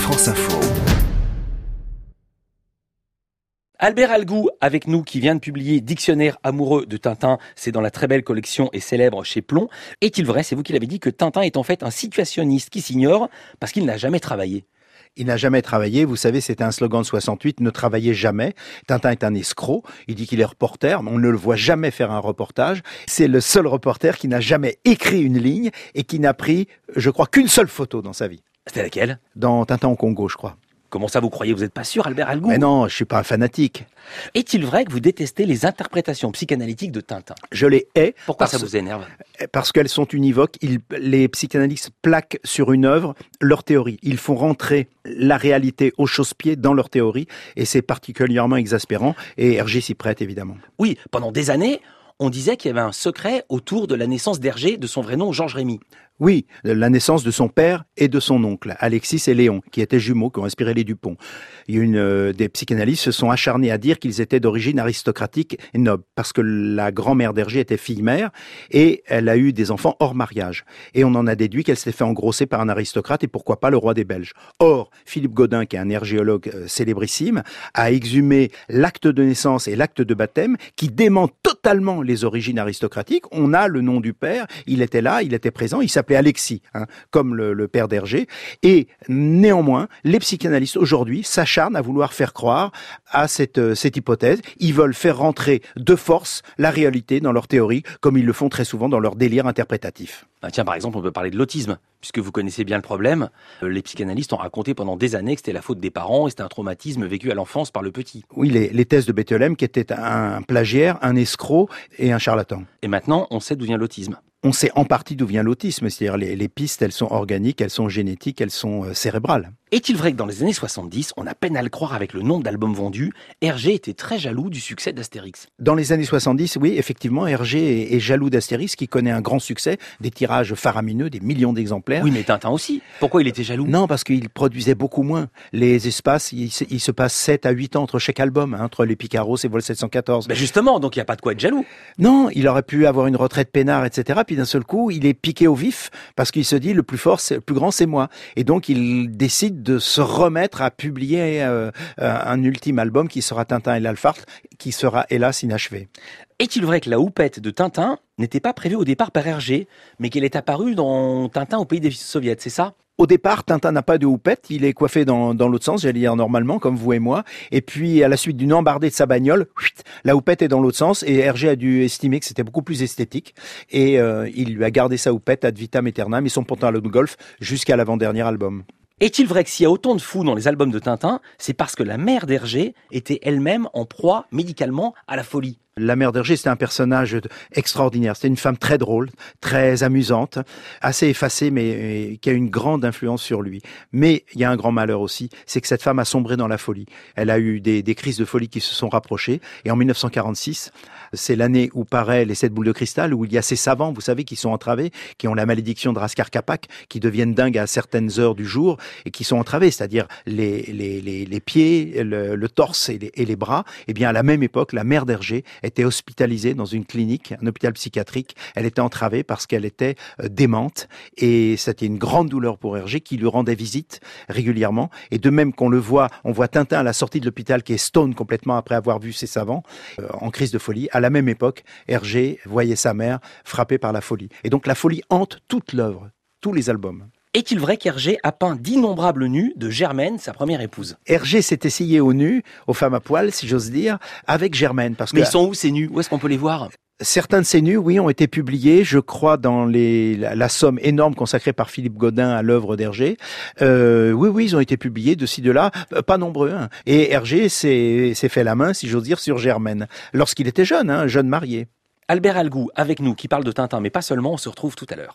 France Info. Albert Algou avec nous qui vient de publier Dictionnaire amoureux de Tintin. C'est dans la très belle collection et célèbre chez Plon. Est-il vrai, c'est vous qui l'avez dit, que Tintin est en fait un situationniste qui s'ignore parce qu'il n'a jamais travaillé? Il n'a jamais travaillé, vous savez, c'était un slogan de 68, ne travaillez jamais. Tintin est un escroc, il dit qu'il est reporter, mais on ne le voit jamais faire un reportage. C'est le seul reporter qui n'a jamais écrit une ligne et qui n'a pris, je crois, qu'une seule photo dans sa vie. C'était laquelle? Dans Tintin au Congo, je crois. Comment ça, vous croyez? Vous n'êtes pas sûr, Albert Algou? Mais non, je suis pas un fanatique. Est-il vrai que vous détestez les interprétations psychanalytiques de Tintin? Je les hais. Pourquoi ça vous énerve? Parce qu'elles sont univoques. Les psychanalystes plaquent sur une œuvre leur théorie. Ils font rentrer la réalité au chausse-pied dans leur théorie. Et c'est particulièrement exaspérant. Et Hergé s'y prête, évidemment. Oui, pendant des années, on disait qu'il y avait un secret autour de la naissance d'Hergé, de son vrai nom, Georges Rémy. Oui, la naissance de son père et de son oncle, Alexis et Léon, qui étaient jumeaux, qui ont inspiré les Dupont. Des psychanalystes se sont acharnés à dire qu'ils étaient d'origine aristocratique et noble, parce que la grand-mère d'Hergé était fille-mère, et elle a eu des enfants hors mariage. Et on en a déduit qu'elle s'était fait engrosser par un aristocrate, et pourquoi pas le roi des Belges. Or, Philippe Gaudin, qui est un hergéologue célébrissime, a exhumé l'acte de naissance et l'acte de baptême, qui dément totalement les origines aristocratiques. On a le nom du père, il était là, il était présent, il s'appelait Alexis, comme le père d'Hergé. Et néanmoins, les psychanalystes aujourd'hui s'acharnent à vouloir faire croire à cette hypothèse. Ils veulent faire rentrer de force la réalité dans leur théorie, comme ils le font très souvent dans leur délire interprétatif. Tiens, par exemple, on peut parler de l'autisme, puisque vous connaissez bien le problème. Les psychanalystes ont raconté pendant des années que c'était la faute des parents et c'était un traumatisme vécu à l'enfance par le petit. Oui, les thèses de Bettelheim, qui était un plagiaire, un escroc et un charlatan. Et maintenant, on sait d'où vient l'autisme. On sait en partie d'où vient l'autisme, c'est-à-dire les pistes, elles sont organiques, elles sont génétiques, elles sont cérébrales. Est-il vrai que dans les années 70, on a peine à le croire avec le nombre d'albums vendus, Hergé était très jaloux du succès d'Astérix? Dans les années 70, oui, effectivement, Hergé est jaloux d'Astérix, qui connaît un grand succès, des tirages faramineux, des millions d'exemplaires. Oui, mais Tintin aussi. Pourquoi il était jaloux? Non, parce qu'il produisait beaucoup moins. Les espaces, il se passe 7 à 8 ans entre chaque album, entre les Picaros et Vol 714. Ben justement, donc il n'y a pas de quoi être jaloux. Non, il aurait pu avoir une retraite peinard, etc. Puis d'un seul coup, il est piqué au vif, parce qu'il se dit, le plus grand, c'est moi. Et donc, il décide de se remettre à publier un ultime album qui sera Tintin et l'Alpharte, qui sera hélas inachevé. Est-il vrai que la houppette de Tintin n'était pas prévue au départ par Hergé, mais qu'elle est apparue dans Tintin au pays des soviets, c'est ça? Au départ, Tintin n'a pas de houppette, il est coiffé dans l'autre sens, j'allais dire normalement, comme vous et moi. Et puis, à la suite d'une embardée de sa bagnole, la houppette est dans l'autre sens, et Hergé a dû estimer que c'était beaucoup plus esthétique. Et il lui a gardé sa houppette ad vitam aeternam et son pantalon de golf jusqu'à l'avant-dernier album. Est-il vrai que s'il y a autant de fous dans les albums de Tintin, c'est parce que la mère d'Hergé était elle-même en proie médicalement à la folie? La mère d'Hergé, c'était un personnage extraordinaire. C'était une femme très drôle, très amusante, assez effacée, mais qui a une grande influence sur lui. Mais il y a un grand malheur aussi, c'est que cette femme a sombré dans la folie. Elle a eu des crises de folie qui se sont rapprochées. Et en 1946, c'est l'année où paraît Les 7 boules de cristal, où il y a ces savants, vous savez, qui sont entravés, qui ont la malédiction de Raskar Kapak, qui deviennent dingues à certaines heures du jour et qui sont entravés, c'est-à-dire les pieds, le torse et les bras. Eh bien, à la même époque, la mère d'Hergé était hospitalisée dans une clinique, un hôpital psychiatrique. Elle était entravée parce qu'elle était démente et c'était une grande douleur pour Hergé qui lui rendait visite régulièrement. Et de même qu'on le voit, on voit Tintin à la sortie de l'hôpital qui est stone complètement après avoir vu ses savants en crise de folie. À la même époque, Hergé voyait sa mère frappée par la folie. Et donc la folie hante toute l'œuvre, tous les albums. Est-il vrai qu'Hergé a peint d'innombrables nus de Germaine, sa première épouse? Hergé s'est essayé aux nus, aux femmes à poil, si j'ose dire, avec Germaine. Mais ils sont où ces nus? Où est-ce qu'on peut les voir? Certains de ces nus, oui, ont été publiés, je crois, dans la somme énorme consacrée par Philippe Gaudin à l'œuvre d'Hergé. Oui, ils ont été publiés de ci, de là, pas nombreux. Et Hergé s'est fait la main, si j'ose dire, sur Germaine, lorsqu'il était jeune marié. Albert Algou avec nous, qui parle de Tintin, mais pas seulement, on se retrouve tout à l'heure.